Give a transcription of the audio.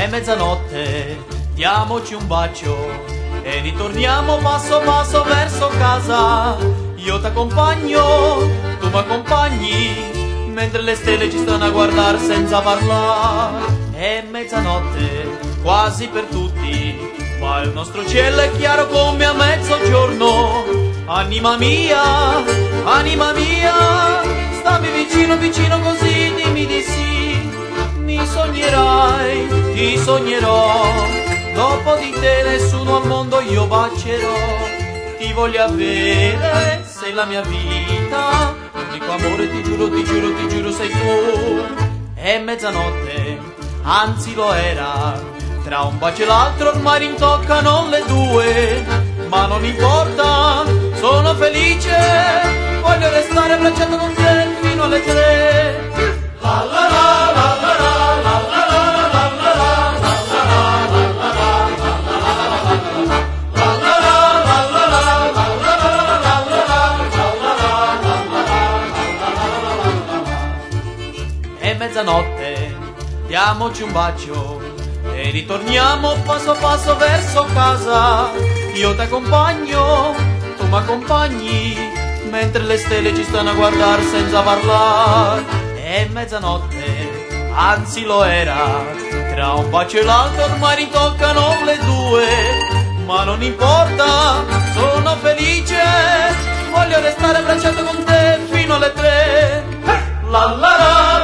è mezzanotte, diamoci un bacio e ritorniamo passo passo verso casa. Io t'accompagno, tu m'accompagni, mentre le stelle ci stanno a guardare senza parlare. È mezzanotte, quasi per tutti, ma il nostro cielo è chiaro come a mezzogiorno. Anima mia, stammi vicino, vicino così, dimmi di sì. Mi sognerai, ti sognerò, dopo di te nessuno al mondo io bacerò. Ti voglio avere, sei la mia vita, l'unico amore ti giuro, ti giuro, ti giuro sei tu. È mezzanotte, anzi lo era, tra un bacio e l'altro ormai rintoccano le 2, ma non importa, sono felice, voglio restare abbracciato con te fino alle 3. La la la la la la la la la la È mezzanotte, diamoci un bacio e ritorniamo passo passo verso casa. Io t'accompagno, tu m'accompagni, mentre le stelle ci stanno a guardare senza parlare. È mezzanotte, anzi lo era, tra un bacio e l'altro ormai ritoccano le 2, ma non importa, sono felice, voglio restare abbracciato con te fino alle 3. La la la.